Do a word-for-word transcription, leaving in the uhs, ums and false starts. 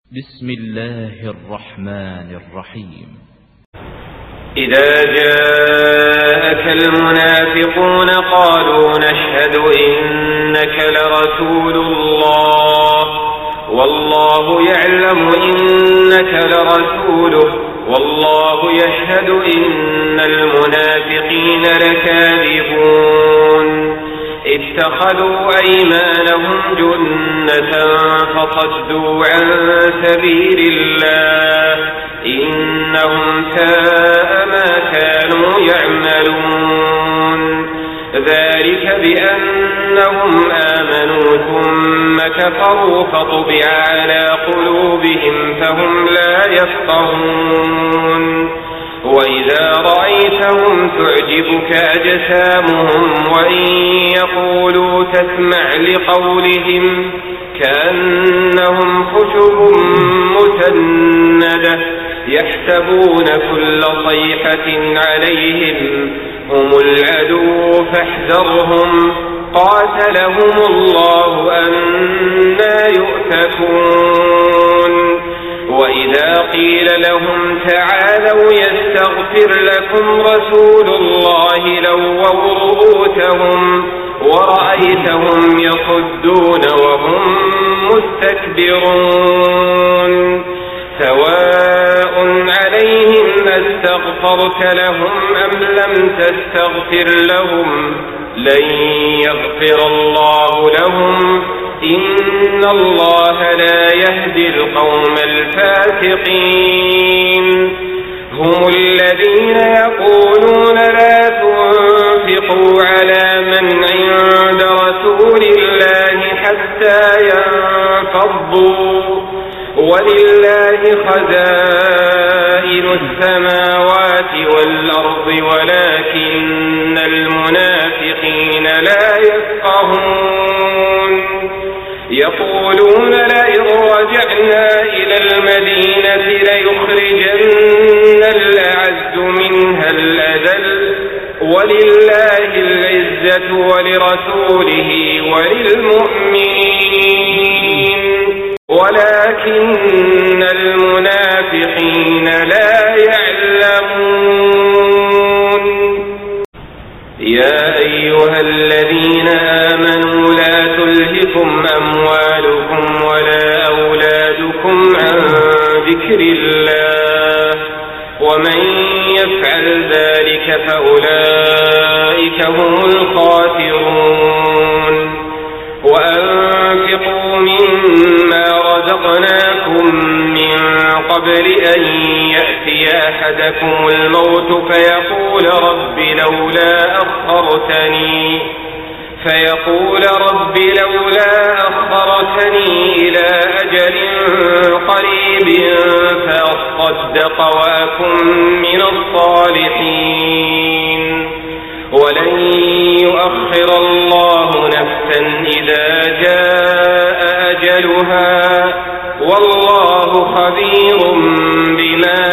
بسم الله الرحمن الرحيم. إذا جاءك المنافقون قالوا نشهد إنك لرسول الله والله يعلم إنك لرسوله والله يشهد إن المنافقين لكاذبون اتخذوا أيمانهم جنة فصدوا عن سبيل الله إنهم ساء ما كانوا يعملون ذلك بأنهم آمنوا ثم كفروا فطبع على قلوبهم فهم لا يفقهون وإذا رأيتهم تعجبك أجسامهم وإن يقولوا تسمع لقولهم كأنهم خشب مسندة يحسبون كل صيحة عليهم هم العدو فاحذرهم قاتلهم الله أنى يؤفكون وإذا قيل لهم تعالوا يستغفر لكم رسول الله لووا رؤوسهم ورأيتهم يصدون وهم مستكبرون سواء عليهم استغفرت لهم أم لم تستغفر لهم لن يغفر الله لهم إن الله لا يهدي القوم الفاسقين هم الذين يقولون لا تنفقوا على من عند رسول الله حتى ينفضوا ولله خزائن السماوات والأرض ولكن المنافقين لا يفقهون يقولون لئن رجعنا إلى المدينة ليخرجن الأعز منها الأذل ولله العزة ولرسوله وللمؤمنين ولكن المنافقين لا يعلمون يا أيها الذين آمنوا لا تلهكم أموالكم ولا أولادكم عن ذكر الله ومن يفعل ذلك فأولئك هم الخاسرون وأنفقوا مما رزقناكم من قبل أن يأتي أحدكم الموت فيقول رب لولا أخرتني فيقول رب لولا أخرتني إلى أجل قريب فأصدق وأكن من الصالحين ولن يؤخر الله نفسا إذا جاء أجلها والله خبير بما